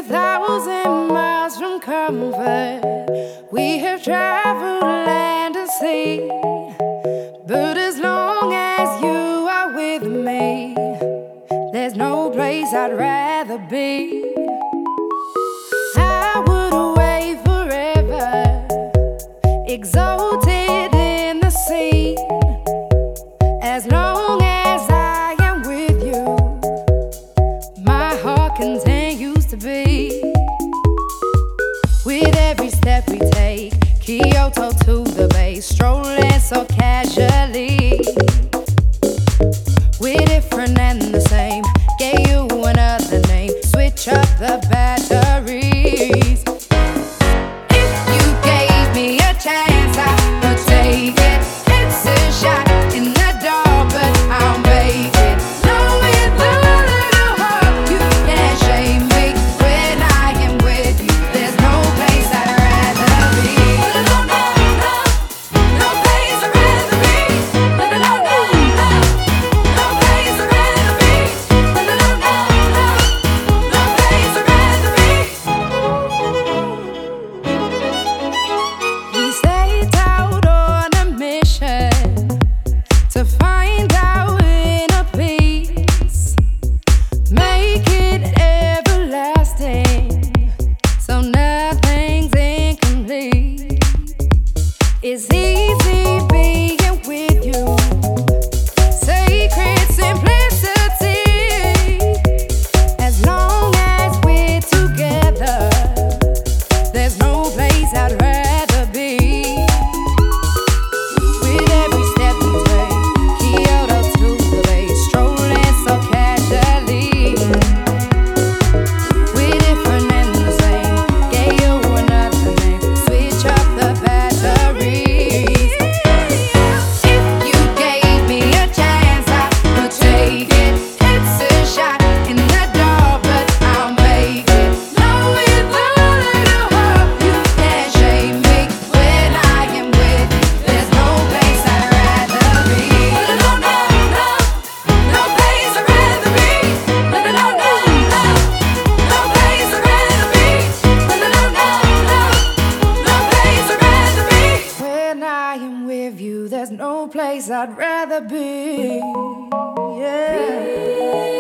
1,000 miles from comfort. We have traveled land and sea, but as long as you are with me, there's no place I'd rather be. I would away forever, exalted in the sea. As long as I am with you, my heart continues to beat. With every step we take, Kyoto to the bay, strolling so casually. We're different and the same, gave you another name, switch up the batteries. If you gave me a chance, I would take it. It's a shot in the dark, but I'll make it. Knowing the little heart, you can't shame me. When I am with you, there's no place I'd rather be. No, no, no, no place I'd rather be. No, no, no, no, no place I'd rather be. No, no, no, no, no place I'd rather be. We set out on a mission to find our inner peace, make it everlasting, so nothing's incomplete. It's easy being with you, sacred simplicity. As long as we're together, there's no place I'd rather be. With every step we take, Kyoto to the bay, strolling so casually. We're different and the same, gave you another name, switch up the batteries. If you gave me a chance, I would take it. It's a shot in the dark, but I'll make it. Knowing the little heart, you can't shame me. When I am with you, there's no place I'd rather be. No, no, no, no place I'd rather be. No, no, no, no, no place I'd rather be. No, no, no, no, no place I'd rather be. When I am with you, there's no place I'd rather be. Yeah.